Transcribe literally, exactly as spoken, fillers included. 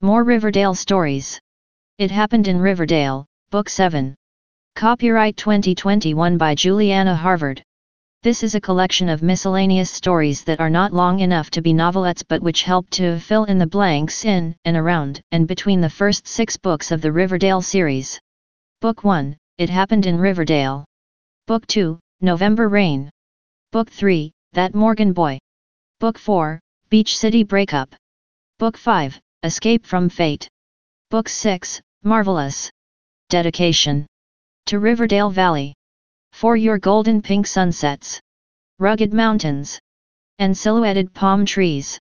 More Riverdale stories. It Happened in Riverdale, Book seven. Copyright twenty twenty-one by Juliana Harvard. This is a collection of miscellaneous stories that are not long enough to be novelettes but which help to fill in the blanks in and around and between the first six books of the Riverdale series. Book one, It Happened in Riverdale. Book two, November Rain. Book three, That Morgan Boy. Book four, Beach City Breakup. Book five, Escape from Fate. Book six, Marvelous. Dedication. To Riverdale Valley. For your golden pink sunsets. Rugged mountains. And silhouetted palm trees.